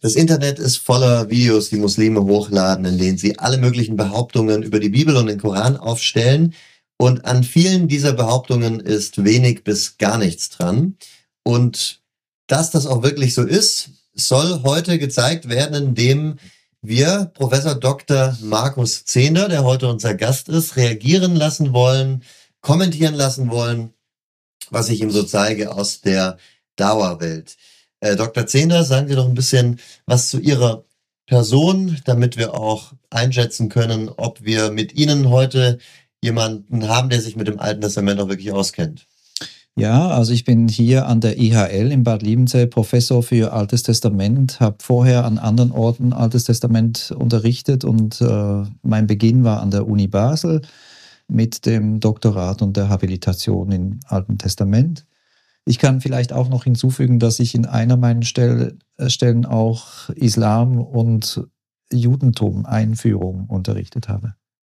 Das Internet ist voller Videos, die Muslime hochladen, in denen sie alle möglichen Behauptungen über die Bibel und den Koran aufstellen. Und an vielen dieser Behauptungen ist wenig bis gar nichts dran. Und dass das auch wirklich so ist, soll heute gezeigt werden, indem wir Professor Dr. Markus Zehnder, der heute unser Gast ist, reagieren lassen wollen, kommentieren lassen wollen, was ich ihm so zeige aus der Dauerwelt. Dr. Zehnder, sagen Sie doch ein bisschen was zu Ihrer Person, damit wir auch einschätzen können, ob wir mit Ihnen heute jemanden haben, der sich mit dem Alten Testament auch wirklich auskennt. Ja, also ich bin hier an der IHL in Bad Liebenzell Professor für Altes Testament, habe vorher an anderen Orten Altes Testament unterrichtet und mein Beginn war an der Uni Basel mit dem Doktorat und der Habilitation im Alten Testament. Ich kann vielleicht auch noch hinzufügen, dass ich in einer meiner Stellen auch Islam und Judentum Einführung unterrichtet habe.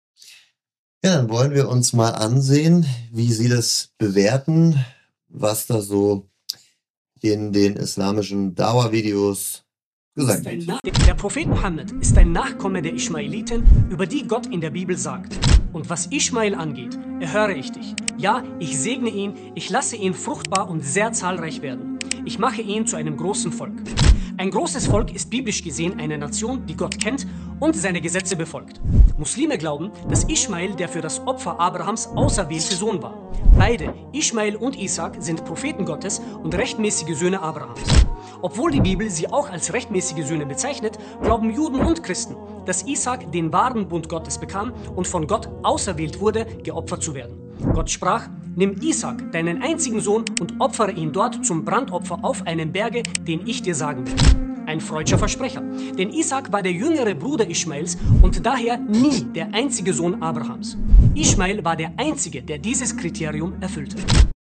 Ja, dann wollen wir uns mal ansehen, wie Sie das bewerten, was da so in den islamischen Dauervideos gesagt wird. Der Prophet Mohammed ist ein Nachkomme der Ismailiten, über die Gott in der Bibel sagt: Und was Ismail angeht, erhöre ich dich. Ja, ich segne ihn, ich lasse ihn fruchtbar und sehr zahlreich werden. Ich mache ihn zu einem großen Volk. Ein großes Volk ist biblisch gesehen eine Nation, die Gott kennt und seine Gesetze befolgt. Muslime glauben, dass Ismail der für das Opfer Abrahams auserwählte Sohn war. Beide, Ismail und Isaac, sind Propheten Gottes und rechtmäßige Söhne Abrahams. Obwohl die Bibel sie auch als rechtmäßige Söhne bezeichnet, glauben Juden und Christen, dass Isaac den wahren Bund Gottes bekam und von Gott auserwählt wurde, geopfert zu werden. Gott sprach: Nimm Isaac, deinen einzigen Sohn, und opfere ihn dort zum Brandopfer auf einem Berge, den ich dir sagen will. Ein freudscher Versprecher, denn Isaac war der jüngere Bruder Ismails und daher nie der einzige Sohn Abrahams. Ismail war der Einzige, der dieses Kriterium erfüllte.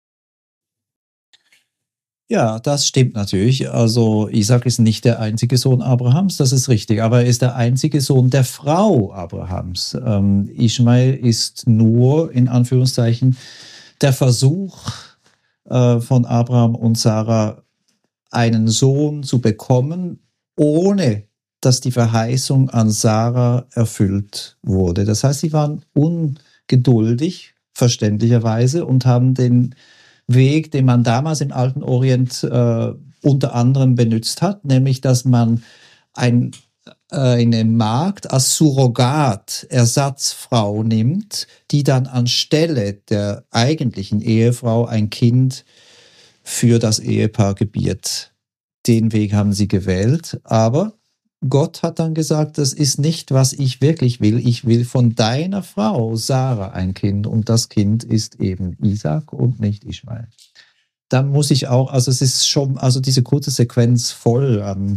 Ja, das stimmt natürlich. Also Isaac ist nicht der einzige Sohn Abrahams, das ist richtig, aber er ist der einzige Sohn der Frau Abrahams. Ismail ist nur, in Anführungszeichen, der Versuch von Abraham und Sarah, einen Sohn zu bekommen, ohne dass die Verheißung an Sarah erfüllt wurde. Das heißt, sie waren ungeduldig, verständlicherweise, und haben den Weg, den man damals im Alten Orient unter anderem benutzt hat, nämlich dass man eine Magd als Surrogat, Ersatzfrau nimmt, die dann anstelle der eigentlichen Ehefrau ein Kind für das Ehepaar gebiert. Den Weg haben sie gewählt, aber Gott hat dann gesagt, das ist nicht, was ich wirklich will. Ich will von deiner Frau Sarah ein Kind und das Kind ist eben Isaac und nicht Ismail. Da muss ich auch, also es ist schon, also diese kurze Sequenz voll an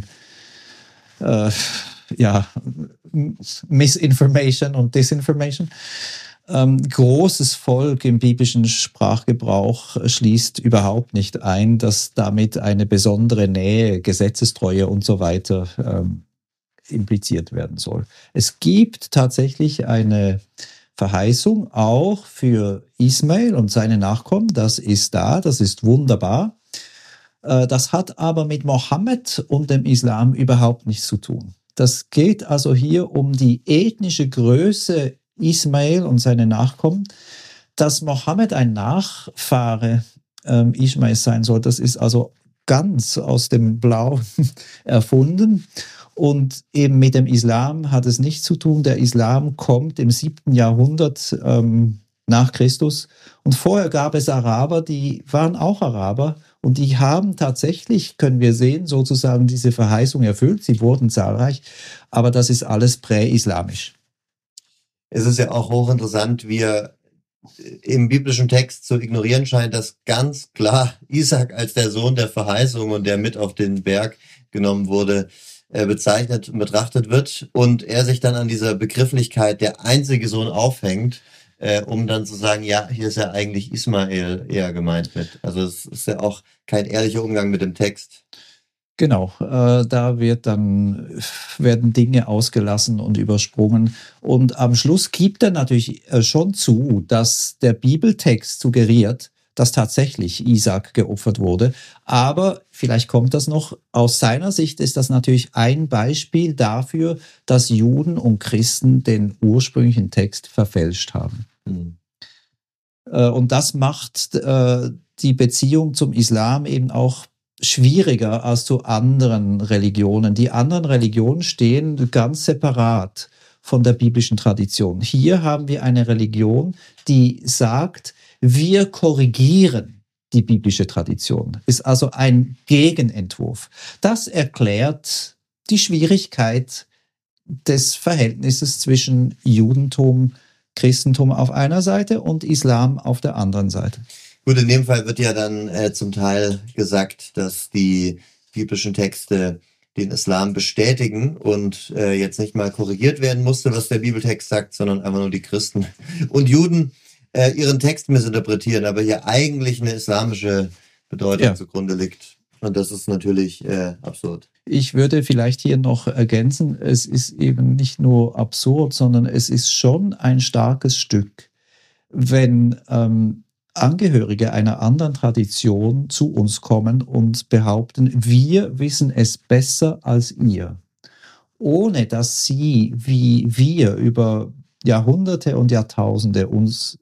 Misinformation und Disinformation. Großes Volk im biblischen Sprachgebrauch schließt überhaupt nicht ein, dass damit eine besondere Nähe, Gesetzestreue und so weiter impliziert werden soll. Es gibt tatsächlich eine Verheißung auch für Ismail und seine Nachkommen. Das ist da, das ist wunderbar. Das hat aber mit Mohammed und dem Islam überhaupt nichts zu tun. Das geht also hier um die ethnische Größe Ismail und seine Nachkommen. Dass Mohammed ein Nachfahre Ismails sein soll, das ist also ganz aus dem Blauen erfunden. Und eben mit dem Islam hat es nichts zu tun. Der Islam kommt im 7. Jahrhundert nach Christus. Und vorher gab es Araber, die waren auch Araber. Und die haben tatsächlich, können wir sehen, sozusagen diese Verheißung erfüllt. Sie wurden zahlreich. Aber das ist alles präislamisch. Es ist ja auch hochinteressant, wie er im biblischen Text zu ignorieren scheint, dass ganz klar Isaac als der Sohn der Verheißung und der mit auf den Berg genommen wurde, bezeichnet und betrachtet wird und er sich dann an dieser Begrifflichkeit der einzige Sohn aufhängt, um dann zu sagen, ja, hier ist ja eigentlich Ismael eher gemeint mit. Also es ist ja auch kein ehrlicher Umgang mit dem Text. Genau, da werden Dinge ausgelassen und übersprungen. Und am Schluss gibt er natürlich schon zu, dass der Bibeltext suggeriert, dass tatsächlich Isaak geopfert wurde. Aber vielleicht kommt das noch. Aus seiner Sicht ist das natürlich ein Beispiel dafür, dass Juden und Christen den ursprünglichen Text verfälscht haben. Und das macht die Beziehung zum Islam eben auch schwieriger als zu anderen Religionen. Die anderen Religionen stehen ganz separat von der biblischen Tradition. Hier haben wir eine Religion, die sagt, wir korrigieren die biblische Tradition. Ist also ein Gegenentwurf. Das erklärt die Schwierigkeit des Verhältnisses zwischen Judentum, Christentum auf einer Seite und Islam auf der anderen Seite. Gut, in dem Fall wird ja dann zum Teil gesagt, dass die biblischen Texte den Islam bestätigen und jetzt nicht mal korrigiert werden musste, was der Bibeltext sagt, sondern einfach nur die Christen und Juden ihren Text missinterpretieren, aber hier eigentlich eine islamische Bedeutung zugrunde liegt. Und das ist natürlich absurd. Ich würde vielleicht hier noch ergänzen, es ist eben nicht nur absurd, sondern es ist schon ein starkes Stück, wenn Angehörige einer anderen Tradition zu uns kommen und behaupten, wir wissen es besser als ihr, ohne dass sie, wie wir über Jahrhunderte und Jahrtausende uns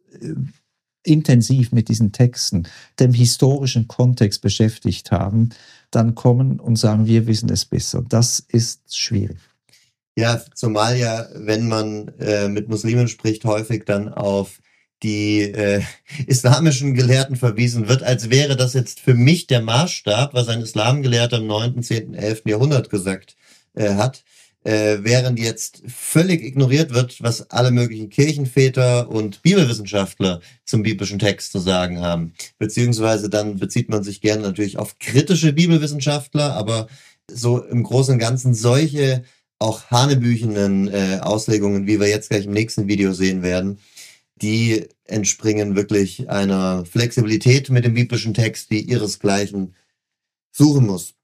intensiv mit diesen Texten, dem historischen Kontext beschäftigt haben, dann kommen und sagen, wir wissen es besser. Das ist schwierig. Ja, zumal ja, wenn man mit Muslimen spricht, häufig dann auf die islamischen Gelehrten verwiesen wird, als wäre das jetzt für mich der Maßstab, was ein Islamgelehrter im 9., 10., 11. Jahrhundert gesagt hat, während jetzt völlig ignoriert wird, was alle möglichen Kirchenväter und Bibelwissenschaftler zum biblischen Text zu sagen haben. Beziehungsweise dann bezieht man sich gerne natürlich auf kritische Bibelwissenschaftler, aber so im Großen und Ganzen solche auch hanebüchenen Auslegungen, wie wir jetzt gleich im nächsten Video sehen werden, die entspringen wirklich einer Flexibilität mit dem biblischen Text, die ihresgleichen suchen muss.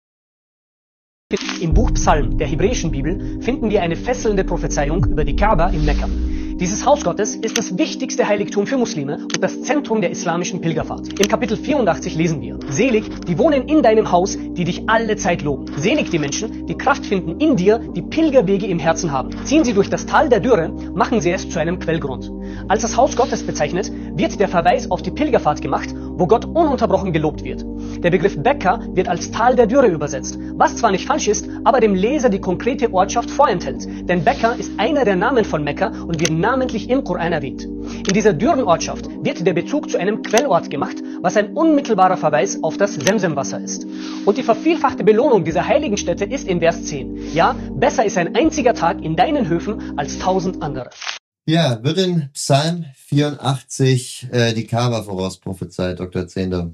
Im Buch Psalm der hebräischen Bibel finden wir eine fesselnde Prophezeiung über die Kaaba in Mekka. Dieses Haus Gottes ist das wichtigste Heiligtum für Muslime und das Zentrum der islamischen Pilgerfahrt. Im Kapitel 84 lesen wir: Selig, die wohnen in deinem Haus, die dich alle Zeit loben. Selig die Menschen, die Kraft finden in dir, die Pilgerwege im Herzen haben. Ziehen sie durch das Tal der Dürre, machen sie es zu einem Quellgrund. Als das Haus Gottes bezeichnet, wird der Verweis auf die Pilgerfahrt gemacht, wo Gott ununterbrochen gelobt wird. Der Begriff Bekka wird als Tal der Dürre übersetzt, was zwar nicht falsch ist, aber dem Leser die konkrete Ortschaft vorenthält. Denn Bekka ist einer der Namen von Mekka und wird namentlich im Koran erwähnt. In dieser Dürrenortschaft wird der Bezug zu einem Quellort gemacht, was ein unmittelbarer Verweis auf das Semsemwasser ist. Und die vervielfachte Belohnung dieser heiligen Stätte ist in Vers 10. Ja, besser ist ein einziger Tag in deinen Höfen als 1000 andere. Ja, wird in Psalm 84 die Kaaba vorausprophezeit, Dr. Zehnder?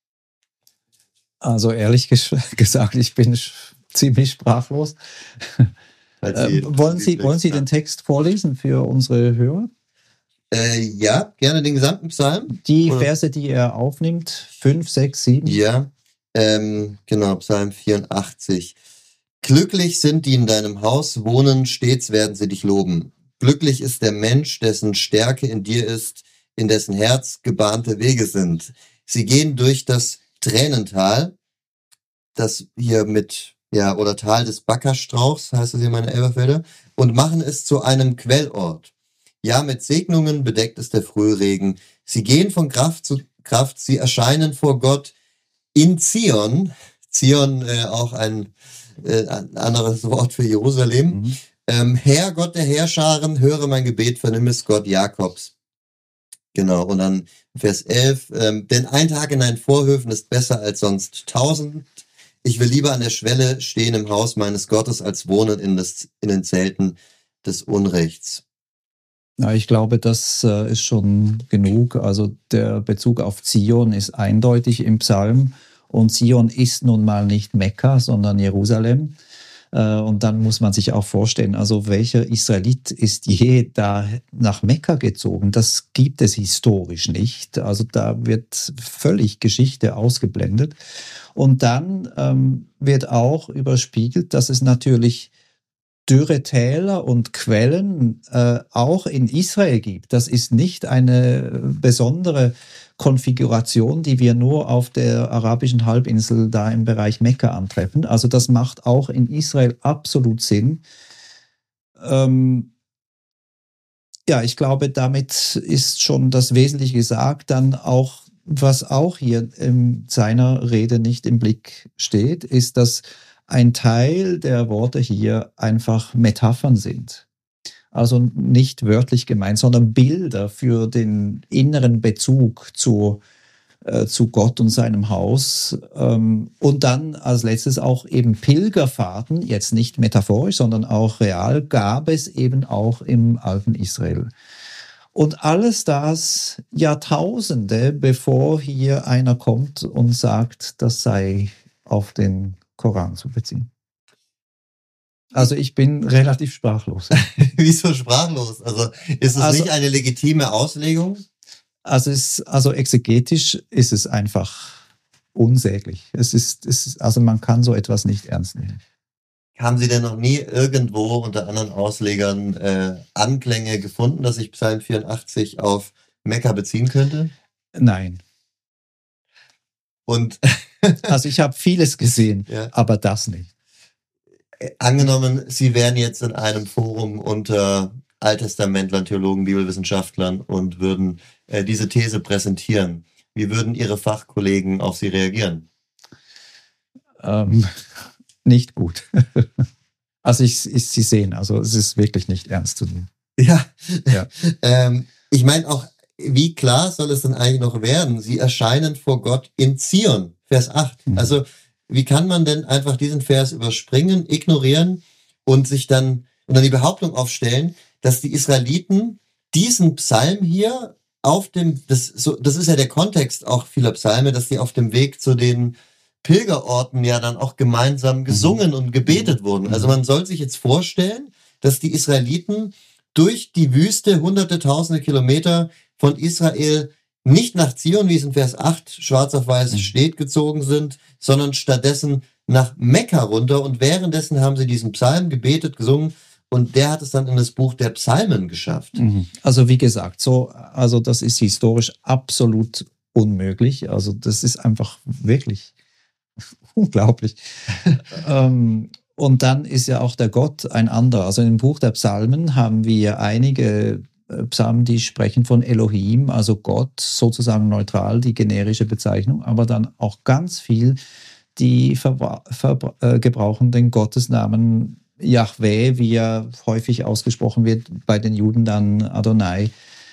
Also ehrlich gesagt, ich bin ziemlich sprachlos. Wollen Sie den Text vorlesen für unsere Hörer? Ja, gerne den gesamten Psalm. Die Verse, die er aufnimmt, 5, 6, 7. Ja, genau, Psalm 84. Glücklich sind die in deinem Haus wohnen, stets werden sie dich loben. Glücklich ist der Mensch, dessen Stärke in dir ist, in dessen Herz gebahnte Wege sind. Sie gehen durch das Tränental, das hier oder Tal des Backerstrauchs, heißt es hier meine Elberfelder, und machen es zu einem Quellort. Ja, mit Segnungen bedeckt es der Frühregen. Sie gehen von Kraft zu Kraft, sie erscheinen vor Gott in Zion. Zion, auch ein anderes Wort für Jerusalem. Herr Gott der Heerscharen, höre mein Gebet, vernimm es, Gott Jakobs. Genau, und dann Vers 11, denn ein Tag in deinen Vorhöfen ist besser als sonst 1000. Ich will lieber an der Schwelle stehen im Haus meines Gottes, als wohnen in den Zelten des Unrechts. Ja, ich glaube, das ist schon genug. Also der Bezug auf Zion ist eindeutig im Psalm. Und Zion ist nun mal nicht Mekka, sondern Jerusalem. Und dann muss man sich auch vorstellen, also welcher Israelit ist je da nach Mekka gezogen? Das gibt es historisch nicht. Also da wird völlig Geschichte ausgeblendet. Und dann wird auch überspiegelt, dass es natürlich dürre Täler und Quellen auch in Israel gibt. Das ist nicht eine besondere Konfiguration, die wir nur auf der arabischen Halbinsel da im Bereich Mekka antreffen. Also das macht auch in Israel absolut Sinn. Ja, ich glaube, damit ist schon das Wesentliche gesagt. Dann auch, was auch hier in seiner Rede nicht im Blick steht, ist, dass ein Teil der Worte hier einfach Metaphern sind. Also nicht wörtlich gemeint, sondern Bilder für den inneren Bezug zu Gott und seinem Haus. Und dann als letztes auch eben Pilgerfahrten, jetzt nicht metaphorisch, sondern auch real, gab es eben auch im alten Israel. Und alles das Jahrtausende, bevor hier einer kommt und sagt, das sei auf den Koran zu beziehen. Also ich bin relativ sprachlos. Wieso sprachlos? Also ist es nicht eine legitime Auslegung? Also exegetisch ist es einfach unsäglich. Also man kann so etwas nicht ernst nehmen. Haben Sie denn noch nie irgendwo unter anderen Auslegern Anklänge gefunden, dass sich Psalm 84 auf Mekka beziehen könnte? Nein. Und also ich habe vieles gesehen, ja, aber das nicht. Angenommen, Sie wären jetzt in einem Forum unter Alttestamentlern, Theologen, Bibelwissenschaftlern und würden diese These präsentieren. Wie würden Ihre Fachkollegen auf Sie reagieren? Nicht gut. Also Sie sehen, also es ist wirklich nicht ernst zu nehmen. Ja. Ja. Ich meine auch, wie klar soll es denn eigentlich noch werden? Sie erscheinen vor Gott in Zion, Vers 8. Mhm. Also wie kann man denn einfach diesen Vers überspringen, ignorieren und dann die Behauptung aufstellen, dass die Israeliten diesen Psalm hier das ist ja der Kontext auch vieler Psalme, dass die auf dem Weg zu den Pilgerorten ja dann auch gemeinsam gesungen und gebetet wurden. Also man soll sich jetzt vorstellen, dass die Israeliten durch die Wüste hunderte, tausende Kilometer von Israel nicht nach Zion, wie es in Vers 8 schwarz auf weiß steht, gezogen sind, sondern stattdessen nach Mekka runter. Und währenddessen haben sie diesen Psalm gebetet, gesungen und der hat es dann in das Buch der Psalmen geschafft. Also wie gesagt, also das ist historisch absolut unmöglich. Also das ist einfach wirklich unglaublich. Und dann ist ja auch der Gott ein anderer. Also im Buch der Psalmen haben wir einige Psalmen, die sprechen von Elohim, also Gott, sozusagen neutral, die generische Bezeichnung, aber dann auch ganz viel, die gebrauchen den Gottesnamen Yahweh, wie er häufig ausgesprochen wird, bei den Juden dann Adonai.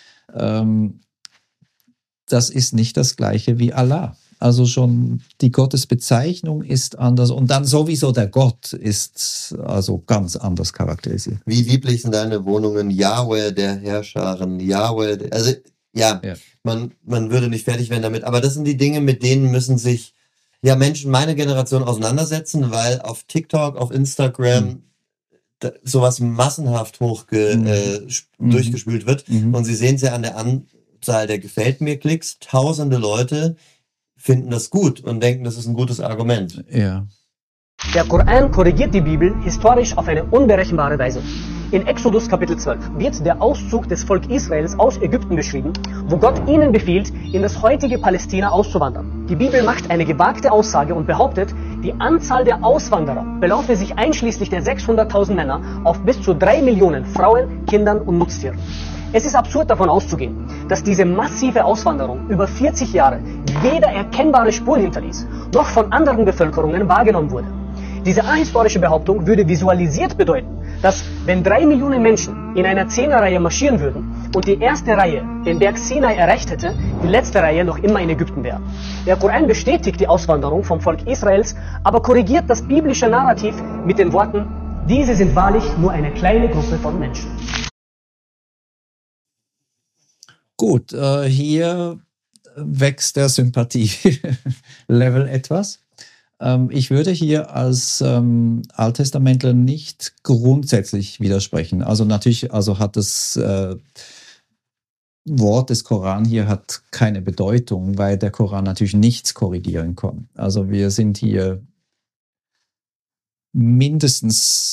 Das ist nicht das Gleiche wie Allah. Also schon die Gottesbezeichnung ist anders und dann sowieso der Gott ist also ganz anders charakterisiert. Wie lieblich sind deine Wohnungen, Yahweh der Herrscharen, Yahweh, also ja. Man würde nicht fertig werden damit, aber das sind die Dinge, mit denen müssen sich Menschen meiner Generation auseinandersetzen, weil auf TikTok, auf Instagram sowas massenhaft durchgespült wird und Sie sehen es ja an der Anzahl der Gefällt-mir-Klicks, tausende Leute finden das gut und denken, das ist ein gutes Argument. Ja. Der Koran korrigiert die Bibel historisch auf eine unberechenbare Weise. In Exodus Kapitel 12 wird der Auszug des Volk Israels aus Ägypten beschrieben, wo Gott ihnen befiehlt, in das heutige Palästina auszuwandern. Die Bibel macht eine gewagte Aussage und behauptet, die Anzahl der Auswanderer belaufe sich einschließlich der 600.000 Männer auf bis zu 3 Millionen Frauen, Kindern und Nutztieren. Es ist absurd davon auszugehen, dass diese massive Auswanderung über 40 Jahre weder erkennbare Spuren hinterließ, noch von anderen Bevölkerungen wahrgenommen wurde. Diese ahistorische Behauptung würde visualisiert bedeuten, dass wenn 3 Millionen Menschen in einer 10er-Reihe marschieren würden und die erste Reihe den Berg Sinai erreicht hätte, die letzte Reihe noch immer in Ägypten wäre. Der Koran bestätigt die Auswanderung vom Volk Israels, aber korrigiert das biblische Narrativ mit den Worten, diese sind wahrlich nur eine kleine Gruppe von Menschen. Gut, hier wächst der Sympathie-Level etwas. Ich würde hier als Alttestamentler nicht grundsätzlich widersprechen. Also natürlich, hat das Wort des Koran hier hat keine Bedeutung, weil der Koran natürlich nichts korrigieren kann. Also wir sind hier mindestens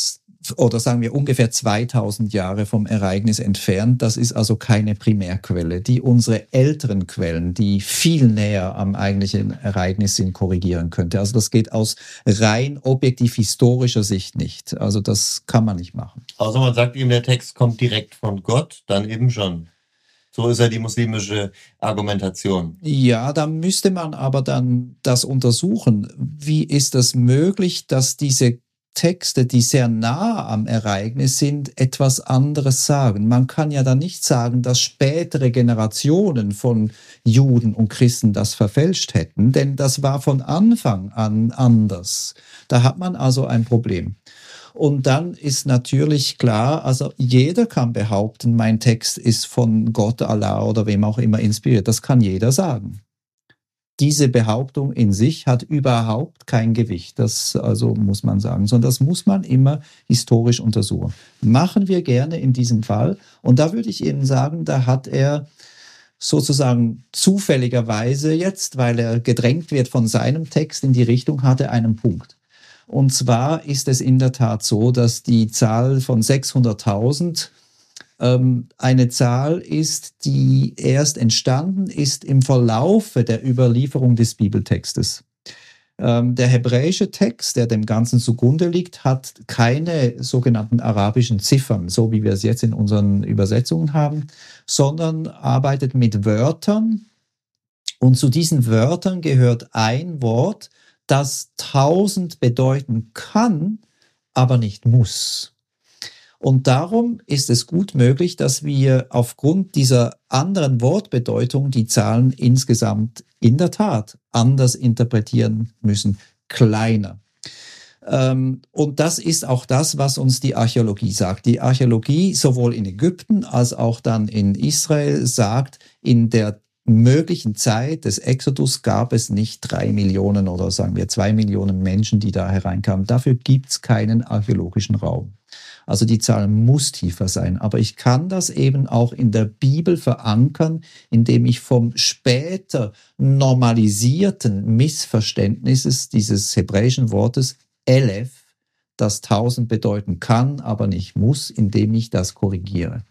oder sagen wir ungefähr 2000 Jahre vom Ereignis entfernt. Das ist also keine Primärquelle, die unsere älteren Quellen, die viel näher am eigentlichen Ereignis sind, korrigieren könnte. Also das geht aus rein objektiv historischer Sicht nicht. Also das kann man nicht machen. Außer man sagt ihm, der Text kommt direkt von Gott, dann eben schon. So ist ja die muslimische Argumentation. Ja, da müsste man aber dann das untersuchen. Wie ist das möglich, dass diese Texte, die sehr nah am Ereignis sind, etwas anderes sagen? Man kann ja dann nicht sagen, dass spätere Generationen von Juden und Christen das verfälscht hätten, denn das war von Anfang an anders. Da hat man also ein Problem. Und dann ist natürlich klar, also jeder kann behaupten, mein Text ist von Gott, Allah oder wem auch immer inspiriert. Das kann jeder sagen. Diese Behauptung in sich hat überhaupt kein Gewicht, das also muss man sagen, sondern das muss man immer historisch untersuchen. Machen wir gerne in diesem Fall. Und da würde ich Ihnen sagen, da hat er sozusagen zufälligerweise jetzt, weil er gedrängt wird von seinem Text in die Richtung, hat er einen Punkt. Und zwar ist es in der Tat so, dass die Zahl von 600.000 eine Zahl ist, die erst entstanden ist im Verlaufe der Überlieferung des Bibeltextes. Der hebräische Text, der dem Ganzen zugrunde liegt, hat keine sogenannten arabischen Ziffern, so wie wir es jetzt in unseren Übersetzungen haben, sondern arbeitet mit Wörtern. Und zu diesen Wörtern gehört ein Wort, das 1000 bedeuten kann, aber nicht muss. Und darum ist es gut möglich, dass wir aufgrund dieser anderen Wortbedeutung die Zahlen insgesamt in der Tat anders interpretieren müssen, kleiner. Und das ist auch das, was uns die Archäologie sagt. Die Archäologie sowohl in Ägypten als auch dann in Israel sagt, in der möglichen Zeit des Exodus gab es nicht 3 Millionen oder sagen wir 2 Millionen Menschen, die da hereinkamen. Dafür gibt es keinen archäologischen Raum. Also die Zahl muss tiefer sein. Aber ich kann das eben auch in der Bibel verankern, indem ich vom später normalisierten Missverständnisses dieses hebräischen Wortes Elef, das 1000 bedeuten kann, aber nicht muss, indem ich das korrigiere.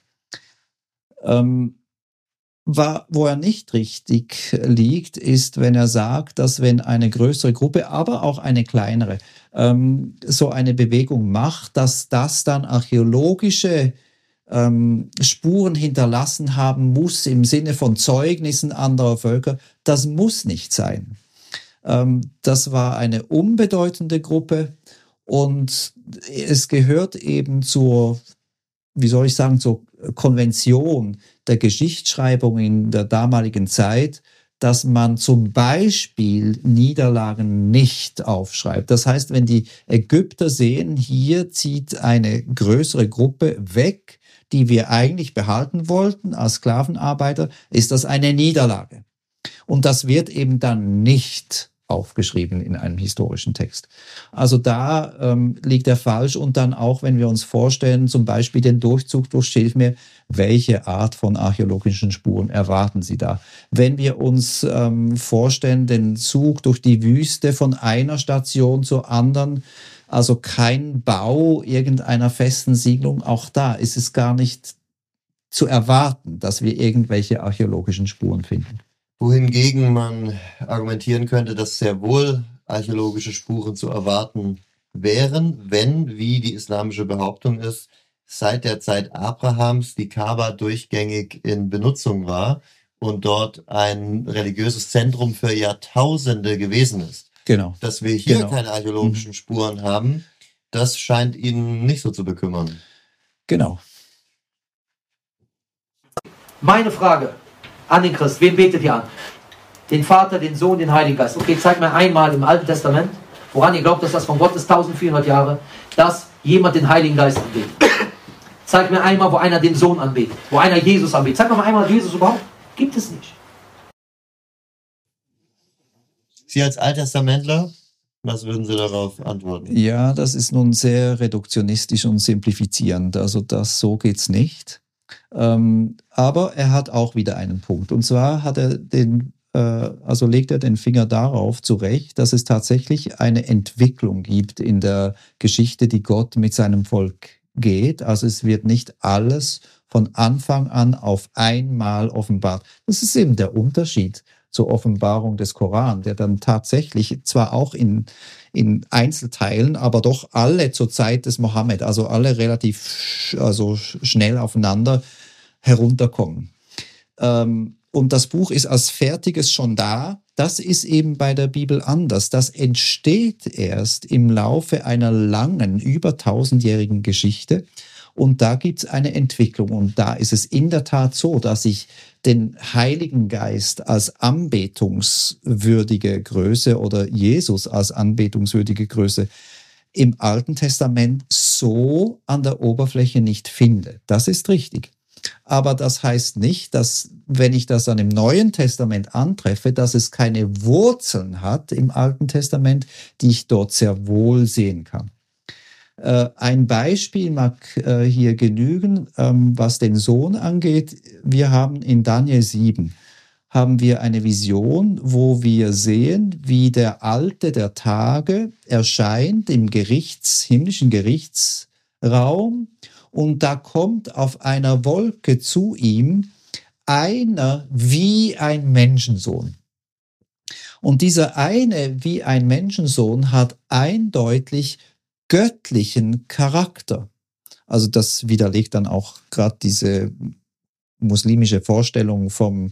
Wo er nicht richtig liegt, ist, wenn er sagt, dass wenn eine größere Gruppe, aber auch eine kleinere, so eine Bewegung macht, dass das dann archäologische Spuren hinterlassen haben muss im Sinne von Zeugnissen anderer Völker. Das muss nicht sein. Das war eine unbedeutende Gruppe und es gehört eben zur, wie soll ich sagen, zur Konvention der Geschichtsschreibung in der damaligen Zeit, dass man zum Beispiel Niederlagen nicht aufschreibt. Das heißt, wenn die Ägypter sehen, hier zieht eine größere Gruppe weg, die wir eigentlich behalten wollten als Sklavenarbeiter, ist das eine Niederlage. Und das wird eben dann nicht aufgeschrieben in einem historischen Text. Also da liegt er falsch. Und dann auch, wenn wir uns vorstellen, zum Beispiel den Durchzug durch Schilfmeer, welche Art von archäologischen Spuren erwarten Sie da? Wenn wir uns vorstellen, den Zug durch die Wüste von einer Station zur anderen, also kein Bau irgendeiner festen Siedlung, auch da ist es gar nicht zu erwarten, dass wir irgendwelche archäologischen Spuren finden. Wohingegen man argumentieren könnte, dass sehr wohl archäologische Spuren zu erwarten wären, wenn, wie die islamische Behauptung ist, seit der Zeit Abrahams die Kaaba durchgängig in Benutzung war und dort ein religiöses Zentrum für Jahrtausende gewesen ist. Genau. Dass wir hier keine archäologischen Spuren haben, das scheint Ihnen nicht so zu bekümmern. Genau. Meine Frage an den Christ, wen betet ihr an? Den Vater, den Sohn, den Heiligen Geist. Okay, zeigt mir einmal im Alten Testament, woran ihr glaubt, dass das von Gott ist, 1400 Jahre, dass jemand den Heiligen Geist anbetet. Zeigt mir einmal, wo einer den Sohn anbetet, wo einer Jesus anbetet. Zeigt mir mal einmal Jesus überhaupt. Gibt es nicht. Sie als Alttestamentler, was würden Sie darauf antworten? Ja, das ist nun sehr reduktionistisch und simplifizierend. Also so geht's nicht. Aber er hat auch wieder einen Punkt. Und zwar hat er den also legt er den Finger darauf zurecht, dass es tatsächlich eine Entwicklung gibt in der Geschichte, die Gott mit seinem Volk geht. Also es wird nicht alles von Anfang an auf einmal offenbart. Das ist eben der Unterschied zur Offenbarung des Koran, der dann tatsächlich zwar auch in Einzelteilen, aber doch alle zur Zeit des Mohammed, also alle relativ schnell aufeinander herunterkommen. Und das Buch ist als Fertiges schon da. Das ist eben bei der Bibel anders. Das entsteht erst im Laufe einer langen, über 1000-jährigen Geschichte. Und da gibt es eine Entwicklung. Und da ist es in der Tat so, dass ich den Heiligen Geist als anbetungswürdige Größe oder Jesus als anbetungswürdige Größe im Alten Testament so an der Oberfläche nicht finde. Das ist richtig. Aber das heißt nicht, dass, wenn ich das dann im Neuen Testament antreffe, dass es keine Wurzeln hat im Alten Testament, die ich dort sehr wohl sehen kann. Ein Beispiel mag hier genügen, was den Sohn angeht. Wir haben in Daniel 7 haben wir eine Vision, wo wir sehen, wie der Alte der Tage erscheint im himmlischen Gerichtsraum, und da kommt auf einer Wolke zu ihm einer wie ein Menschensohn. Und dieser eine wie ein Menschensohn hat eindeutig göttlichen Charakter. Also das widerlegt dann auch gerade diese muslimische Vorstellung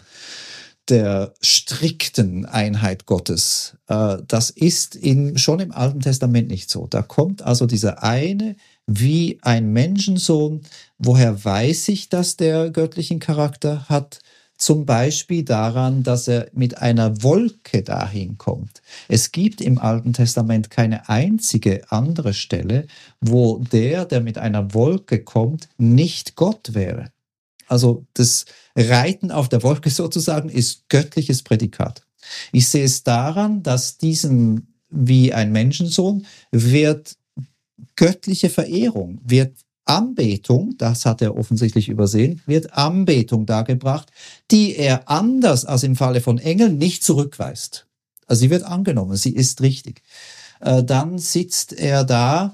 der strikten Einheit Gottes. Das ist schon im Alten Testament nicht so. Da kommt also dieser eine wie ein Menschensohn. Woher weiß ich, dass der göttlichen Charakter hat? Zum Beispiel daran, dass er mit einer Wolke dahin kommt. Es gibt im Alten Testament keine einzige andere Stelle, wo der mit einer Wolke kommt, nicht Gott wäre. Also das Reiten auf der Wolke sozusagen ist göttliches Prädikat. Ich sehe es daran, dass diesem wie ein Menschensohn wird göttliche Verehrung, wird Anbetung, das hat er offensichtlich übersehen, wird Anbetung dargebracht, die er anders als im Falle von Engeln nicht zurückweist. Also sie wird angenommen, sie ist richtig. Dann sitzt er da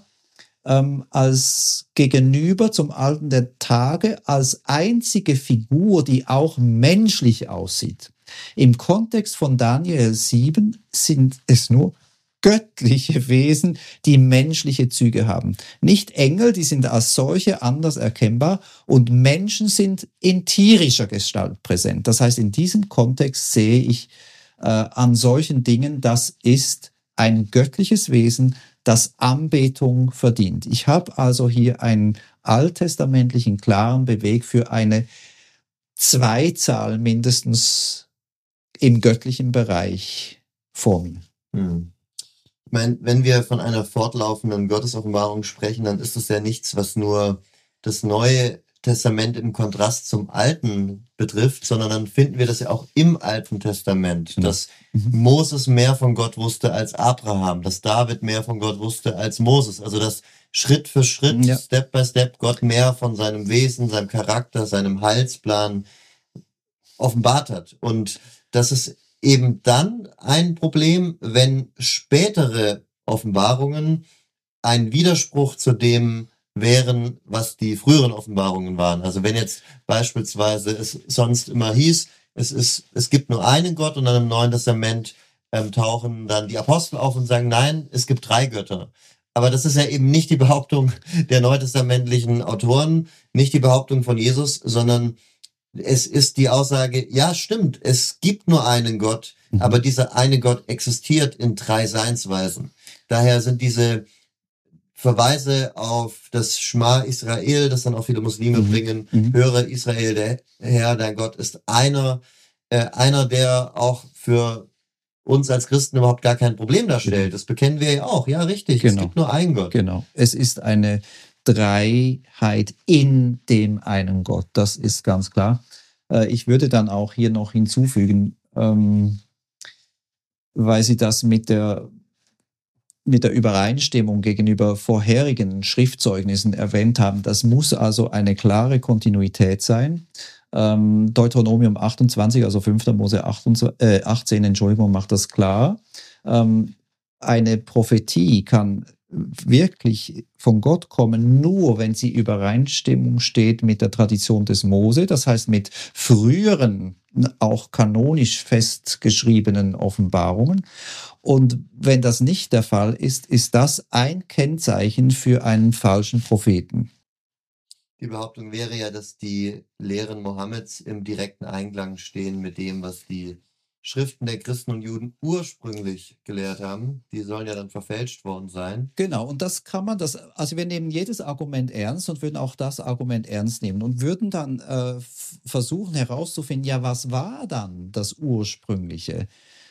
als Gegenüber zum Alten der Tage, als einzige Figur, die auch menschlich aussieht. Im Kontext von Daniel 7 sind es nur göttliche Wesen, die menschliche Züge haben. Nicht Engel, die sind als solche anders erkennbar, und Menschen sind in tierischer Gestalt präsent. Das heißt, in diesem Kontext sehe ich an solchen Dingen, das ist ein göttliches Wesen, das Anbetung verdient. Ich habe also hier einen alttestamentlichen klaren Beleg für eine Zweizahl mindestens im göttlichen Bereich vor mir. Ich meine, wenn wir von einer fortlaufenden Gottesoffenbarung sprechen, dann ist es ja nichts, was nur das Neue Testament im Kontrast zum Alten betrifft, sondern dann finden wir das ja auch im Alten Testament, dass Moses mehr von Gott wusste als Abraham, dass David mehr von Gott wusste als Moses. Also dass Schritt für Schritt, Step by Step, Gott mehr von seinem Wesen, seinem Charakter, seinem Heilsplan offenbart hat. Und das ist eben dann ein Problem, wenn spätere Offenbarungen ein Widerspruch zu dem wären, was die früheren Offenbarungen waren. Also wenn jetzt beispielsweise es sonst immer hieß, es gibt nur einen Gott, und dann im Neuen Testament tauchen dann die Apostel auf und sagen, nein, es gibt 3 Götter. Aber das ist ja eben nicht die Behauptung der neutestamentlichen Autoren, nicht die Behauptung von Jesus, sondern es ist die Aussage, ja stimmt, es gibt nur einen Gott, aber dieser eine Gott existiert in 3 Seinsweisen. Daher sind diese Verweise auf das Schma Israel, das dann auch viele Muslime bringen, höre Israel, der Herr, dein Gott ist einer, der auch für uns als Christen überhaupt gar kein Problem darstellt. Das bekennen wir ja auch, ja richtig, Es gibt nur einen Gott. Genau, es ist eine Dreiheit in dem einen Gott, das ist ganz klar. Ich würde dann auch hier noch hinzufügen, weil Sie das mit der Übereinstimmung gegenüber vorherigen Schriftzeugnissen erwähnt haben. Das muss also eine klare Kontinuität sein. Deuteronomium 28, also 5. Mose 18, Entschuldigung, macht das klar. Eine Prophetie kann wirklich von Gott kommen, nur wenn sie in Übereinstimmung steht mit der Tradition des Mose, das heißt mit früheren, auch kanonisch festgeschriebenen Offenbarungen. Und wenn das nicht der Fall ist, ist das ein Kennzeichen für einen falschen Propheten. Die Behauptung wäre ja, dass die Lehren Mohammeds im direkten Einklang stehen mit dem, was die Schriften der Christen und Juden ursprünglich gelehrt haben. Die sollen ja dann verfälscht worden sein. Genau, und das kann man, also wir nehmen jedes Argument ernst und würden auch das Argument ernst nehmen und würden dann versuchen herauszufinden, ja, was war dann das ursprüngliche,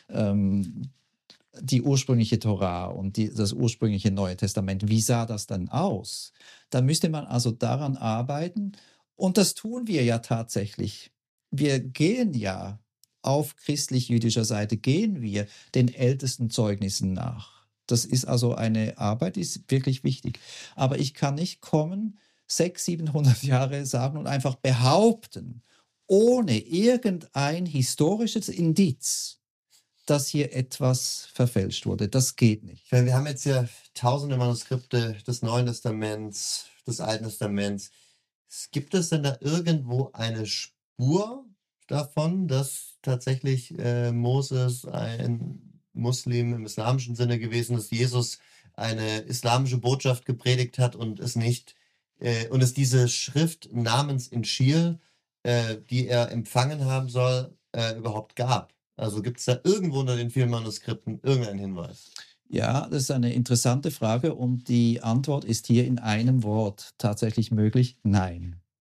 die ursprüngliche Tora und das ursprüngliche Neue Testament, wie sah das dann aus? Da müsste man also daran arbeiten und das tun wir ja tatsächlich. Wir gehen ja auf christlich-jüdischer Seite, gehen wir den ältesten Zeugnissen nach. Das ist also eine Arbeit, die ist wirklich wichtig. Aber ich kann nicht kommen, 600, 700 Jahre sagen und einfach behaupten, ohne irgendein historisches Indiz, dass hier etwas verfälscht wurde. Das geht nicht. Wir haben jetzt ja tausende Manuskripte des Neuen Testaments, des Alten Testaments. Gibt es denn da irgendwo eine Spur davon, dass tatsächlich Moses ein Muslim im islamischen Sinne gewesen ist, Jesus eine islamische Botschaft gepredigt hat und es diese Schrift namens Inschil, die er empfangen haben soll, überhaupt gab? Also gibt es da irgendwo unter den vielen Manuskripten irgendeinen Hinweis? Ja, das ist eine interessante Frage und die Antwort ist hier in einem Wort tatsächlich möglich: Nein.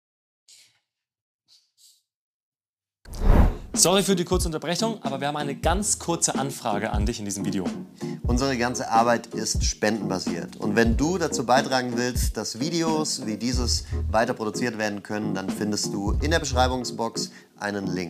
Sorry für die kurze Unterbrechung, aber wir haben eine ganz kurze Anfrage an dich in diesem Video. Unsere ganze Arbeit ist spendenbasiert. Und wenn du dazu beitragen willst, dass Videos wie dieses weiter produziert werden können, dann findest du in der Beschreibungsbox einen Link.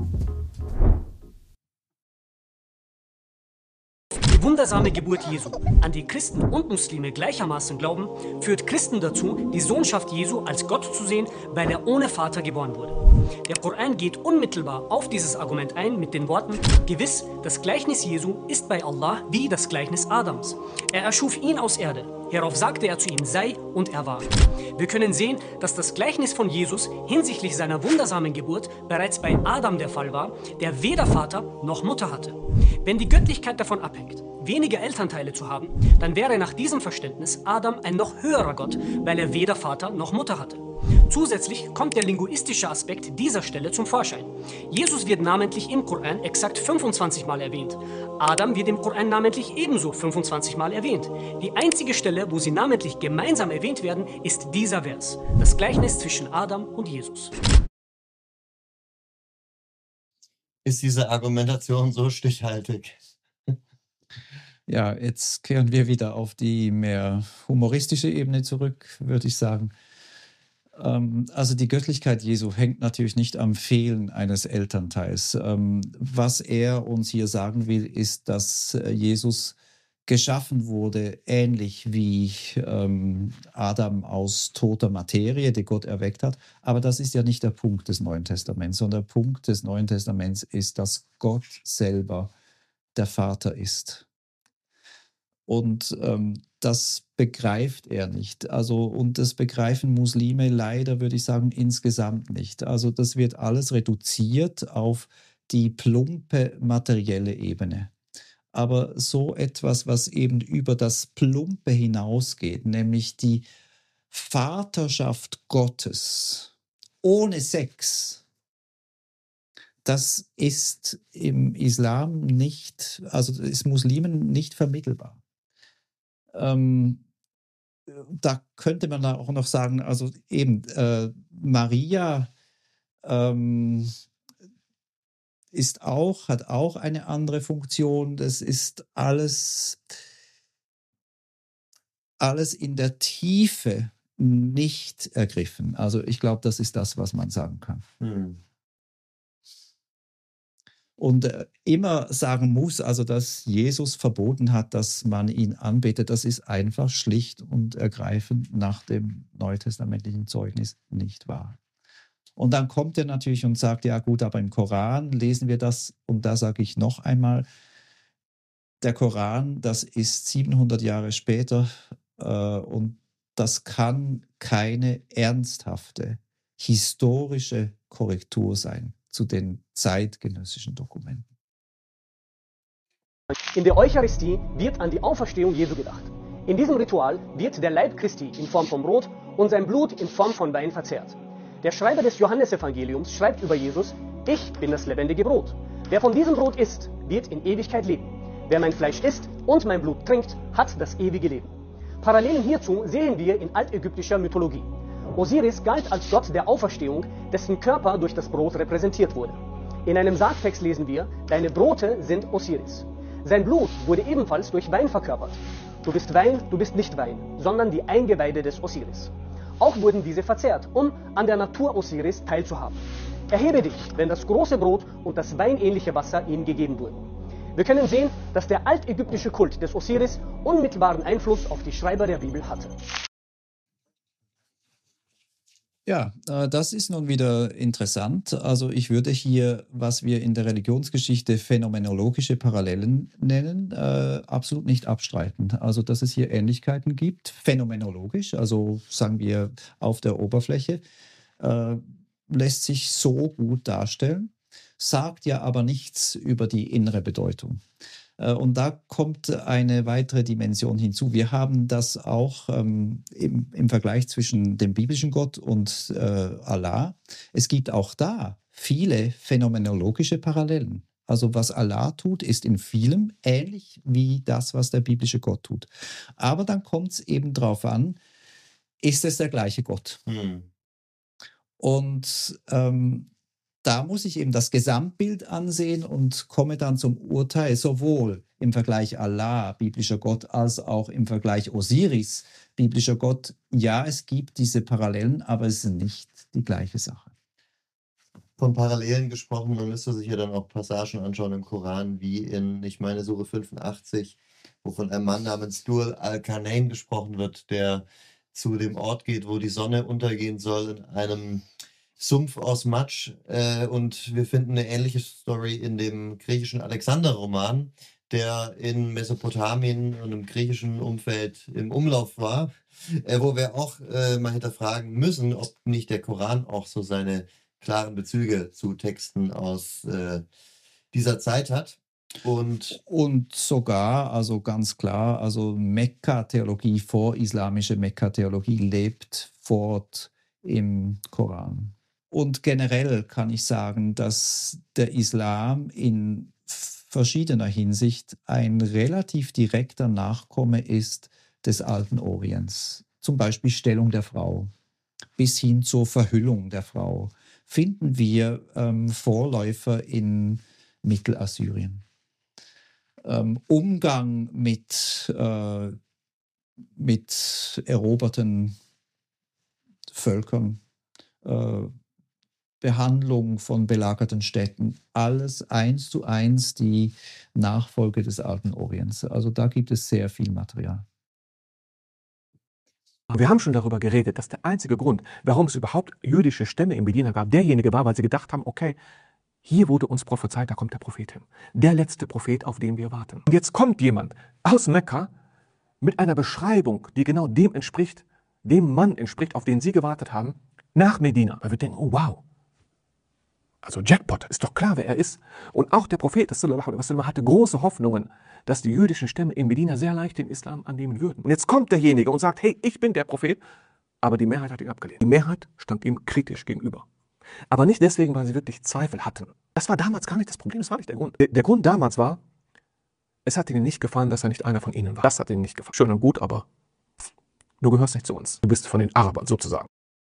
Die wundersame Geburt Jesu, an die Christen und Muslime gleichermaßen glauben, führt Christen dazu, die Sohnschaft Jesu als Gott zu sehen, weil er ohne Vater geboren wurde. Der Koran geht unmittelbar auf dieses Argument ein mit den Worten: Gewiss, das Gleichnis Jesu ist bei Allah wie das Gleichnis Adams. Er erschuf ihn aus Erde. Hierauf sagte er zu ihm: Sei, und er war. Wir können sehen, dass das Gleichnis von Jesus hinsichtlich seiner wundersamen Geburt bereits bei Adam der Fall war, der weder Vater noch Mutter hatte. Wenn die Göttlichkeit davon abhängt, weniger Elternteile zu haben, dann wäre nach diesem Verständnis Adam ein noch höherer Gott, weil er weder Vater noch Mutter hatte. Zusätzlich kommt der linguistische Aspekt dieser Stelle zum Vorschein. Jesus wird namentlich im Koran exakt 25 Mal erwähnt. Adam wird im Koran namentlich ebenso 25 Mal erwähnt. Die einzige Stelle, wo sie namentlich gemeinsam erwähnt werden, ist dieser Vers. Das Gleichnis zwischen Adam und Jesus. Ist diese Argumentation so stichhaltig? Ja, jetzt kehren wir wieder auf die mehr humoristische Ebene zurück, würde ich sagen. Also die Göttlichkeit Jesu hängt natürlich nicht am Fehlen eines Elternteils. Was er uns hier sagen will, ist, dass Jesus geschaffen wurde, ähnlich wie Adam aus toter Materie, die Gott erweckt hat. Aber das ist ja nicht der Punkt des Neuen Testaments, sondern der Punkt des Neuen Testaments ist, dass Gott selber der Vater ist. Und das begreift er nicht. Also, und das begreifen Muslime leider, würde ich sagen, insgesamt nicht. Also das wird alles reduziert auf die plumpe materielle Ebene. Aber so etwas, was eben über das Plumpe hinausgeht, nämlich die Vaterschaft Gottes ohne Sex, das ist im Islam nicht, also ist Muslimen nicht vermittelbar. Da könnte man auch noch sagen, also eben Maria hat auch eine andere Funktion. Das ist alles in der Tiefe nicht ergriffen. Also ich glaube, das ist das, was man sagen kann. Und immer sagen muss, also dass Jesus verboten hat, dass man ihn anbetet, das ist einfach schlicht und ergreifend nach dem neutestamentlichen Zeugnis nicht wahr. Und dann kommt er natürlich und sagt, ja gut, aber im Koran lesen wir das. Und da sage ich noch einmal, der Koran, das ist 700 Jahre später und das kann keine ernsthafte historische Korrektur sein zu den zeitgenössischen Dokumenten. In der Eucharistie wird an die Auferstehung Jesu gedacht. In diesem Ritual wird der Leib Christi in Form von Brot und sein Blut in Form von Wein verzehrt. Der Schreiber des Johannesevangeliums schreibt über Jesus: Ich bin das lebendige Brot. Wer von diesem Brot isst, wird in Ewigkeit leben. Wer mein Fleisch isst und mein Blut trinkt, hat das ewige Leben. Parallelen hierzu sehen wir in altägyptischer Mythologie. Osiris galt als Gott der Auferstehung, dessen Körper durch das Brot repräsentiert wurde. In einem Sargtext lesen wir: Deine Brote sind Osiris. Sein Blut wurde ebenfalls durch Wein verkörpert. Du bist Wein, du bist nicht Wein, sondern die Eingeweide des Osiris. Auch wurden diese verzehrt, um an der Natur Osiris teilzuhaben. Erhebe dich, wenn das große Brot und das weinähnliche Wasser ihm gegeben wurden. Wir können sehen, dass der altägyptische Kult des Osiris unmittelbaren Einfluss auf die Schreiber der Bibel hatte. Ja, das ist nun wieder interessant. Also ich würde hier, was wir in der Religionsgeschichte phänomenologische Parallelen nennen, absolut nicht abstreiten. Also dass es hier Ähnlichkeiten gibt, phänomenologisch, also sagen wir auf der Oberfläche, lässt sich so gut darstellen, sagt ja aber nichts über die innere Bedeutung. Und da kommt eine weitere Dimension hinzu. Wir haben das auch im Vergleich zwischen dem biblischen Gott und Allah. Es gibt auch da viele phänomenologische Parallelen. Also was Allah tut, ist in vielem ähnlich wie das, was der biblische Gott tut. Aber dann kommt es eben darauf an, ist es der gleiche Gott? Und da muss ich eben das Gesamtbild ansehen und komme dann zum Urteil, sowohl im Vergleich Allah, biblischer Gott, als auch im Vergleich Osiris, biblischer Gott. Ja, es gibt diese Parallelen, aber es ist nicht die gleiche Sache. Von Parallelen gesprochen, man müsste sich ja dann auch Passagen anschauen im Koran, wie in, ich meine, Sure 85, wo von einem Mann namens Dur al-Karnain gesprochen wird, der zu dem Ort geht, wo die Sonne untergehen soll, in einem Sumpf aus Matsch. Und wir finden eine ähnliche Story in dem griechischen Alexander-Roman, der in Mesopotamien und im griechischen Umfeld im Umlauf war, wo wir auch mal hinterfragen müssen, ob nicht der Koran auch so seine klaren Bezüge zu Texten aus dieser Zeit hat. Und sogar, also ganz klar, also Mekka-Theologie, vorislamische Mekka-Theologie lebt fort im Koran. Und generell kann ich sagen, dass der Islam in verschiedener Hinsicht ein relativ direkter Nachkomme ist des alten Orients. Zum Beispiel Stellung der Frau bis hin zur Verhüllung der Frau finden wir Vorläufer in Mittelassyrien. Umgang mit eroberten Völkern, Behandlung von belagerten Städten, alles 1:1 die Nachfolge des alten Orients. Also da gibt es sehr viel Material. Wir haben schon darüber geredet, dass der einzige Grund, warum es überhaupt jüdische Stämme in Medina gab, derjenige war, weil sie gedacht haben, okay, hier wurde uns prophezeit, da kommt der Prophet hin. Der letzte Prophet, auf den wir warten. Und jetzt kommt jemand aus Mekka mit einer Beschreibung, die genau dem entspricht, dem Mann entspricht, auf den sie gewartet haben, nach Medina. Weil wir denken, oh wow, also Jackpot, ist doch klar, wer er ist. Und auch der Prophet sallallahu alaihi wasallam hatte große Hoffnungen, dass die jüdischen Stämme in Medina sehr leicht den Islam annehmen würden. Und jetzt kommt derjenige und sagt, hey, ich bin der Prophet, aber die Mehrheit hat ihn abgelehnt. Die Mehrheit stand ihm kritisch gegenüber. Aber nicht deswegen, weil sie wirklich Zweifel hatten. Das war damals gar nicht das Problem, das war nicht der Grund. Der Grund damals war, es hat ihnen nicht gefallen, dass er nicht einer von ihnen war. Das hat ihnen nicht gefallen. Schön und gut, aber du gehörst nicht zu uns. Du bist von den Arabern sozusagen.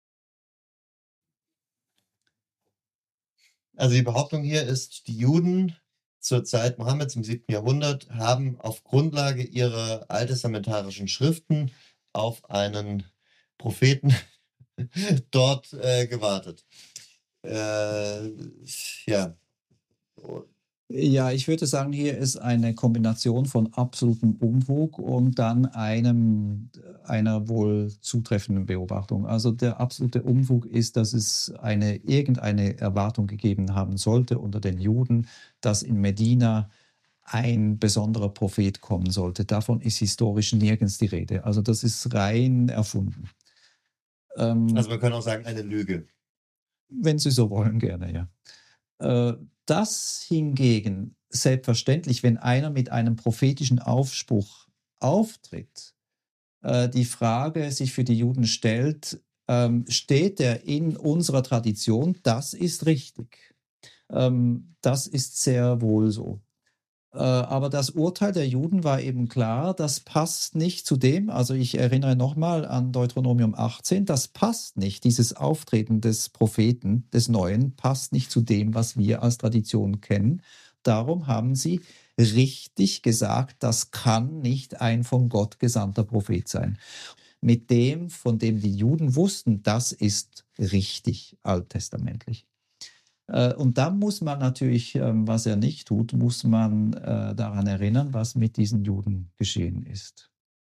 Also die Behauptung hier ist, die Juden zur Zeit Mohammeds im 7. Jahrhundert haben auf Grundlage ihrer alttestamentarischen Schriften auf einen Propheten dort gewartet. Ja. Ja, ich würde sagen, hier ist eine Kombination von absolutem Unfug und dann einer wohl zutreffenden Beobachtung. Also der absolute Unfug ist, dass es irgendeine Erwartung gegeben haben sollte unter den Juden, dass in Medina ein besonderer Prophet kommen sollte. Davon ist historisch nirgends die Rede. Also das ist rein erfunden. Also man kann auch sagen, eine Lüge. Wenn Sie so wollen, gerne, ja. Das hingegen, selbstverständlich, wenn einer mit einem prophetischen Aufspruch auftritt, die Frage sich für die Juden stellt, steht er in unserer Tradition? Das ist richtig. Das ist sehr wohl so. Aber das Urteil der Juden war eben klar, das passt nicht zu dem, also ich erinnere nochmal an Deuteronomium 18, das passt nicht, dieses Auftreten des Propheten, des Neuen, passt nicht zu dem, was wir als Tradition kennen. Darum haben sie richtig gesagt, das kann nicht ein von Gott gesandter Prophet sein. Mit dem, von dem die Juden wussten, das ist richtig alttestamentlich. Und da muss man natürlich, was er nicht tut, muss man daran erinnern, was mit diesen Juden geschehen ist.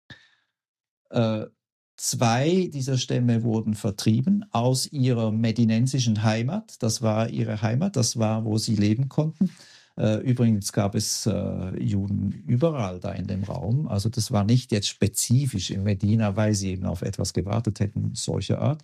2 dieser Stämme wurden vertrieben aus ihrer medinensischen Heimat. Das war ihre Heimat, das war, wo sie leben konnten. Übrigens gab es Juden überall da in dem Raum. Also das war nicht jetzt spezifisch in Medina, weil sie eben auf etwas gewartet hätten, solcher Art.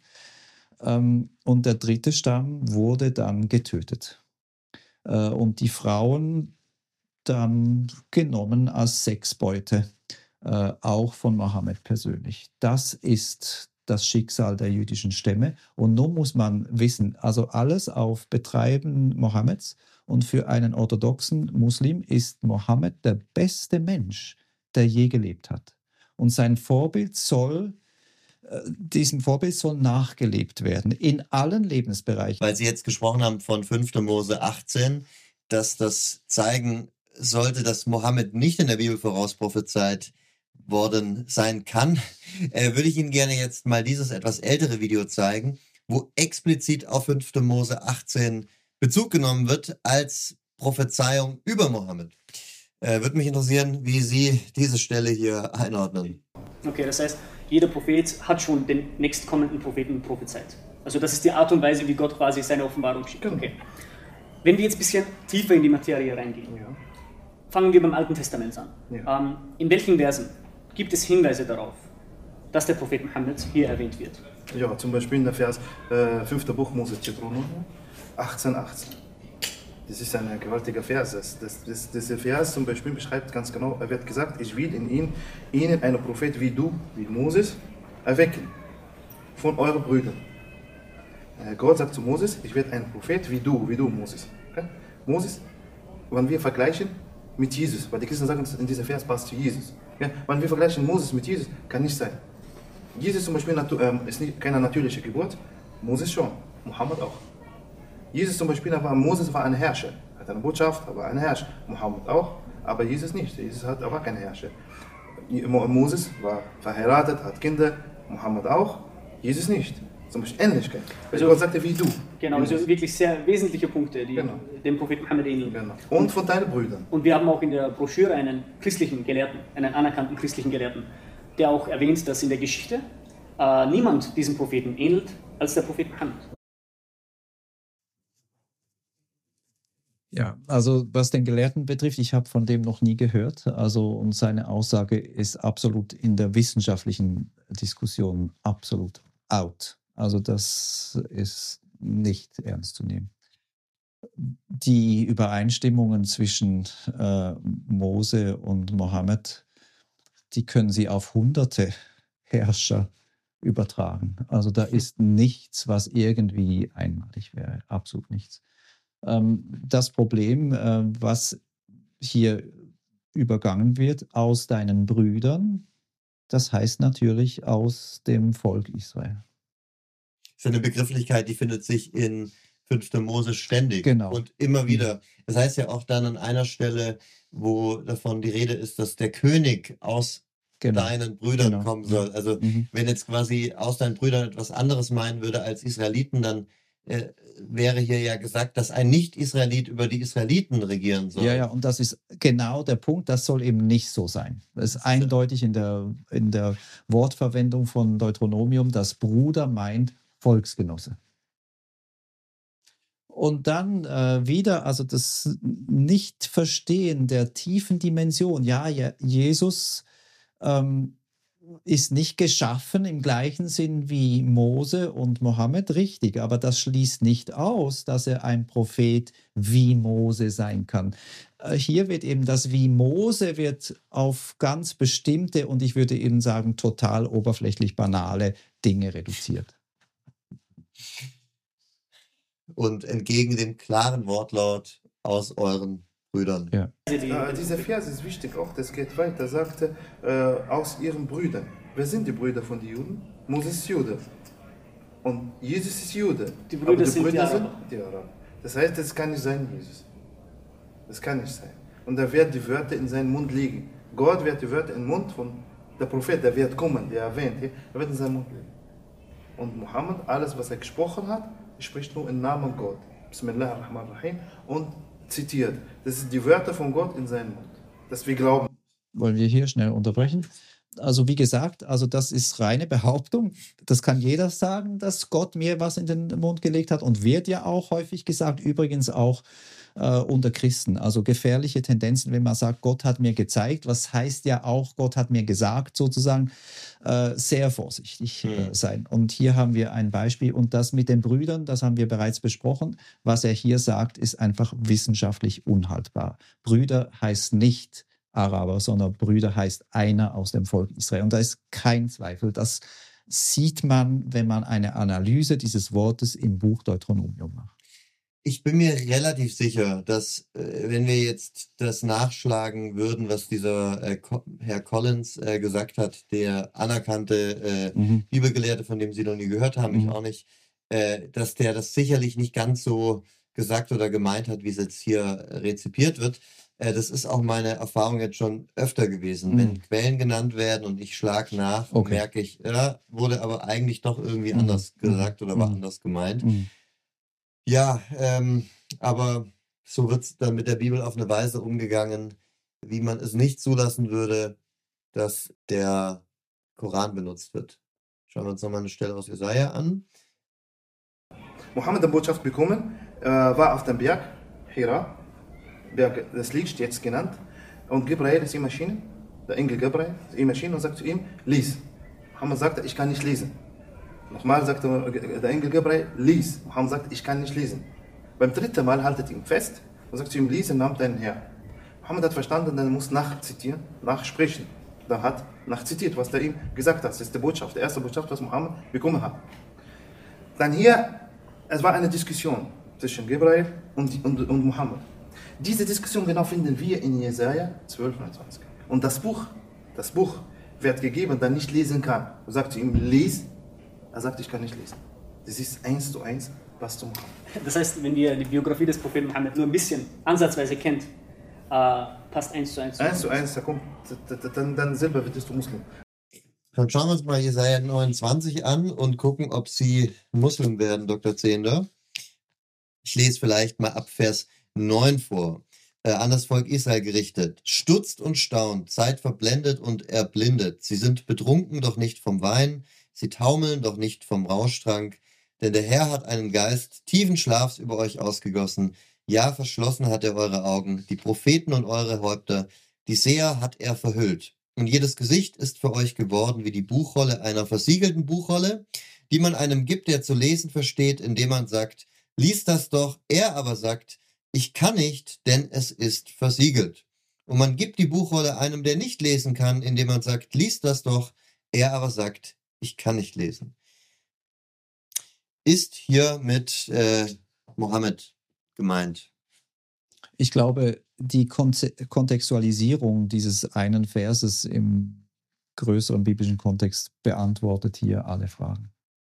Und der 3. Stamm wurde dann getötet. Und die Frauen dann genommen als Sexbeute, auch von Mohammed persönlich. Das ist das Schicksal der jüdischen Stämme. Und nun muss man wissen, also alles auf Betreiben Mohammeds. Und für einen orthodoxen Muslim ist Mohammed der beste Mensch, der je gelebt hat. Und sein Vorbild diesem Vorbild soll nachgelebt werden, in allen Lebensbereichen. Weil Sie jetzt gesprochen haben von 5. Mose 18, dass das zeigen sollte, dass Mohammed nicht in der Bibel vorausprophezeit worden sein kann, würde ich Ihnen gerne jetzt mal dieses etwas ältere Video zeigen, wo explizit auf 5. Mose 18 Bezug genommen wird als Prophezeiung über Mohammed. Würde mich interessieren, wie Sie diese Stelle hier einordnen. Okay, das heißt, jeder Prophet hat schon den nächstkommenden Propheten prophezeit. Also das ist die Art und Weise, wie Gott quasi seine Offenbarung schickt. Okay. Wenn wir jetzt ein bisschen tiefer in die Materie reingehen, fangen wir beim Alten Testament an. Ja. In welchen Versen gibt es Hinweise darauf, dass der Prophet Mohammed hier erwähnt wird? Ja, zum Beispiel in der Vers 5. Buch Mose Deuteronomium 18,18. Das ist ein gewaltiger Vers. Dieser Vers zum Beispiel beschreibt ganz genau, er wird gesagt, ich will in ihnen einen Prophet wie du, wie Moses, erwecken, von euren Brüdern. Gott sagt zu Moses, ich werde einen Prophet wie du Moses. Okay? Moses, wenn wir vergleichen mit Jesus, weil die Christen sagen, in dieser Vers passt zu Jesus. Okay? Wenn wir vergleichen Moses mit Jesus, kann nicht sein. Jesus zum Beispiel ist nicht keine natürliche Geburt, Moses schon, Mohammed auch. Jesus zum Beispiel, Moses war ein Herrscher, hat eine Botschaft, aber ein Herrscher. Mohammed auch, aber Jesus nicht. Jesus war kein Herrscher. Moses war verheiratet, hat Kinder, Mohammed auch, Jesus nicht. Zum Beispiel Ähnlichkeit. Also Gott sagte, wie du. Genau, also wirklich sehr wesentliche Punkte, die dem Propheten Mohammed ähneln. Genau. Und von deinen Brüdern. Und wir haben auch in der Broschüre einen christlichen Gelehrten, einen anerkannten christlichen Gelehrten, der auch erwähnt, dass in der Geschichte niemand diesem Propheten ähnelt als der Prophet Mohammed. Ja, also was den Gelehrten betrifft, ich habe von dem noch nie gehört. Also und seine Aussage ist absolut in der wissenschaftlichen Diskussion absolut out. Also das ist nicht ernst zu nehmen. Die Übereinstimmungen zwischen Mose und Mohammed, die können Sie auf hunderte Herrscher übertragen. Also da ist nichts, was irgendwie einmalig wäre. Absolut nichts. Das Problem, was hier übergangen wird, aus deinen Brüdern, das heißt natürlich aus dem Volk Israel. Das ist eine Begrifflichkeit, die findet sich in 5. Mose ständig und immer wieder. Das heißt ja auch dann an einer Stelle, wo davon die Rede ist, dass der König aus deinen Brüdern kommen soll. Also wenn jetzt quasi aus deinen Brüdern etwas anderes meinen würde als Israeliten, dann wäre hier ja gesagt, dass ein Nicht-Israelit über die Israeliten regieren soll. Ja, und das ist genau der Punkt, das soll eben nicht so sein. Das ist eindeutig in der Wortverwendung von Deuteronomium, dass Bruder meint Volksgenosse. Und dann wieder, also das Nicht-Verstehen der tiefen Dimension. Ja, Jesus ist nicht geschaffen im gleichen Sinn wie Mose und Mohammed, richtig, aber das schließt nicht aus, dass er ein Prophet wie Mose sein kann. Hier wird eben das wie Mose wird auf ganz bestimmte und ich würde eben sagen total oberflächlich banale Dinge reduziert. Und entgegen dem klaren Wortlaut aus euren Brüdern. Ja. Dieser Vers ist wichtig auch, das geht weiter, sagte, aus ihren Brüdern. Wer sind die Brüder von den Juden? Moses ist Jude. Und Jesus ist Jude. Die Brüder sind die Araber. Die Araber. Das heißt, das kann nicht sein, Jesus. Das kann nicht sein. Und da werden die Wörter in seinen Mund liegen. Gott wird die Wörter im Mund von der Prophet, der wird kommen, der erwähnt, der wird in seinen Mund liegen. Und Mohammed, alles, was er gesprochen hat, spricht nur im Namen Gott. Bismillahirrahmanirrahim. Und zitiert. Das sind die Wörter von Gott in seinem Mund. Dass wir glauben. Wollen wir hier schnell unterbrechen? Also wie gesagt, also das ist reine Behauptung. Das kann jeder sagen, dass Gott mir was in den Mund gelegt hat und wird ja auch häufig gesagt, übrigens auch unter Christen. Also gefährliche Tendenzen, wenn man sagt, Gott hat mir gezeigt, was heißt ja auch, Gott hat mir gesagt, sozusagen, sehr vorsichtig sein. Und hier haben wir ein Beispiel und das mit den Brüdern, das haben wir bereits besprochen. Was er hier sagt, ist einfach wissenschaftlich unhaltbar. Brüder heißt nicht Araber, sondern Brüder heißt einer aus dem Volk Israel. Und da ist kein Zweifel. Das sieht man, wenn man eine Analyse dieses Wortes im Buch Deuteronomium macht. Ich bin mir relativ sicher, dass wenn wir jetzt das nachschlagen würden, was dieser Herr Collins gesagt hat, der anerkannte Bibelgelehrte, von dem Sie noch nie gehört haben, ich auch nicht, dass der das sicherlich nicht ganz so gesagt oder gemeint hat, wie es jetzt hier rezipiert wird. Das ist auch meine Erfahrung jetzt schon öfter gewesen. Wenn Quellen genannt werden und ich schlage nach, merke ich, ja, wurde aber eigentlich doch irgendwie anders gesagt oder war anders gemeint. Ja, aber so wird es dann mit der Bibel auf eine Weise umgegangen, wie man es nicht zulassen würde, dass der Koran benutzt wird. Schauen wir uns nochmal eine Stelle aus Jesaja an. Mohammed hat Botschaft bekommen, war auf dem Berg Hira, Berg des Lichts jetzt genannt, und Gabriel ist ihm erschienen, der Engel Gabriel ist ihm erschienen und sagt zu ihm, lies. Mohammed sagte, ich kann nicht lesen. Nochmal sagte der Engel Gabriel, lies. Mohammed sagt, ich kann nicht lesen. Beim dritten Mal haltet ihn fest und sagt zu ihm, lies im Namen deinen Herrn. Mohammed hat verstanden, dann muss nachzitieren, nachsprechen. Dann hat nachzitiert, was er ihm gesagt hat. Das ist die Botschaft, die erste Botschaft, was Mohammed bekommen hat. Dann hier, es war eine Diskussion zwischen Gabriel und Mohammed. Diese Diskussion genau finden wir in Jesaja 12,29. Und das Buch wird gegeben, der nicht lesen kann. Er sagt zu ihm, lies. Er sagt, ich kann nicht lesen. Das ist 1:1, was zu machen. Das heißt, wenn ihr die Biografie des Propheten Mohammed nur ein bisschen ansatzweise kennt, passt 1:1. 1:1, da kommt, dann selber wirst du Muslim. Dann schauen wir uns mal Jesaja 29 an und gucken, ob Sie Muslim werden, Dr. Zehnder. Ich lese vielleicht mal ab Vers 9 vor. An das Volk Israel gerichtet. Stutzt und staunt, seid verblendet und erblindet. Sie sind betrunken, doch nicht vom Wein. Sie taumeln, doch nicht vom Rauschtrank. Denn der Herr hat einen Geist tiefen Schlafs über euch ausgegossen. Ja, verschlossen hat er eure Augen, die Propheten und eure Häupter. Die Seher hat er verhüllt. Und jedes Gesicht ist für euch geworden wie die Buchrolle einer versiegelten Buchrolle, die man einem gibt, der zu lesen versteht, indem man sagt, lies das doch. Er aber sagt, ich kann nicht, denn es ist versiegelt. Und man gibt die Buchrolle einem, der nicht lesen kann, indem man sagt, lies das doch. Er aber sagt, ich kann nicht lesen. Ist hier mit Mohammed gemeint? Ich glaube, die Kontextualisierung dieses einen Verses im größeren biblischen Kontext beantwortet hier alle Fragen.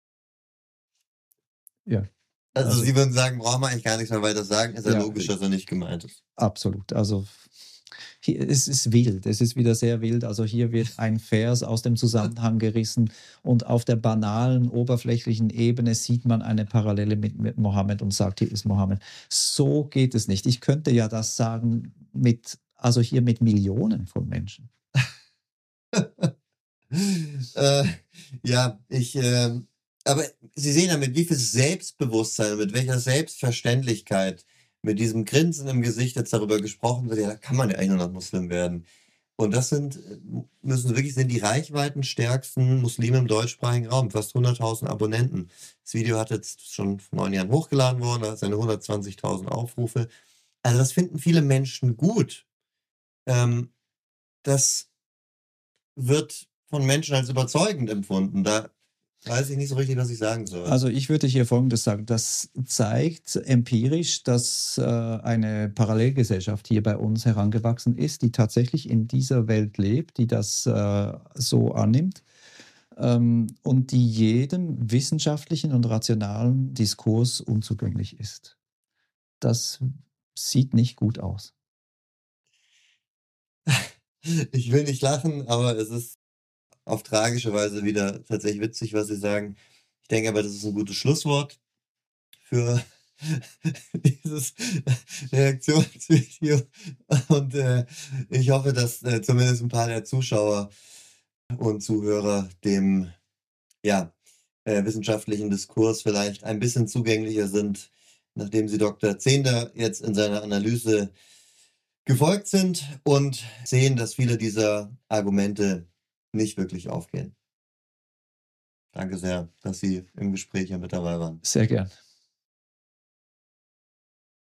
Ja. Also Sie würden sagen, brauchen wir eigentlich gar nichts mehr weiter sagen. Ist ja logisch, dass er nicht gemeint ist. Absolut. Also es ist wild, es ist wieder sehr wild. Also hier wird ein Vers aus dem Zusammenhang gerissen und auf der banalen, oberflächlichen Ebene sieht man eine Parallele mit Mohammed und sagt, hier ist Mohammed. So geht es nicht. Ich könnte ja das sagen also hier mit Millionen von Menschen. Ja, aber Sie sehen ja, mit wie viel Selbstbewusstsein, mit welcher Selbstverständlichkeit, mit diesem Grinsen im Gesicht jetzt darüber gesprochen wird, ja, da kann man ja eigentlich nur noch Muslim werden. Und das sind die reichweitenstärksten Muslime im deutschsprachigen Raum, fast 100.000 Abonnenten. Das Video hat jetzt schon vor 9 Jahren hochgeladen worden, da hat seine 120.000 Aufrufe. Also das finden viele Menschen gut. Das wird von Menschen als überzeugend empfunden. Da weiß ich nicht so richtig, was ich sagen soll. Also ich würde hier Folgendes sagen. Das zeigt empirisch, dass eine Parallelgesellschaft hier bei uns herangewachsen ist, die tatsächlich in dieser Welt lebt, die das so annimmt und die jedem wissenschaftlichen und rationalen Diskurs unzugänglich ist. Das sieht nicht gut aus. Ich will nicht lachen, aber es ist auf tragische Weise wieder tatsächlich witzig, was Sie sagen. Ich denke aber, das ist ein gutes Schlusswort für dieses Reaktionsvideo. Und ich hoffe, dass zumindest ein paar der Zuschauer und Zuhörer dem wissenschaftlichen Diskurs vielleicht ein bisschen zugänglicher sind, nachdem sie Dr. Zehnder jetzt in seiner Analyse gefolgt sind und sehen, dass viele dieser Argumente nicht wirklich aufgehen. Danke sehr, dass Sie im Gespräch hier mit dabei waren. Sehr gern.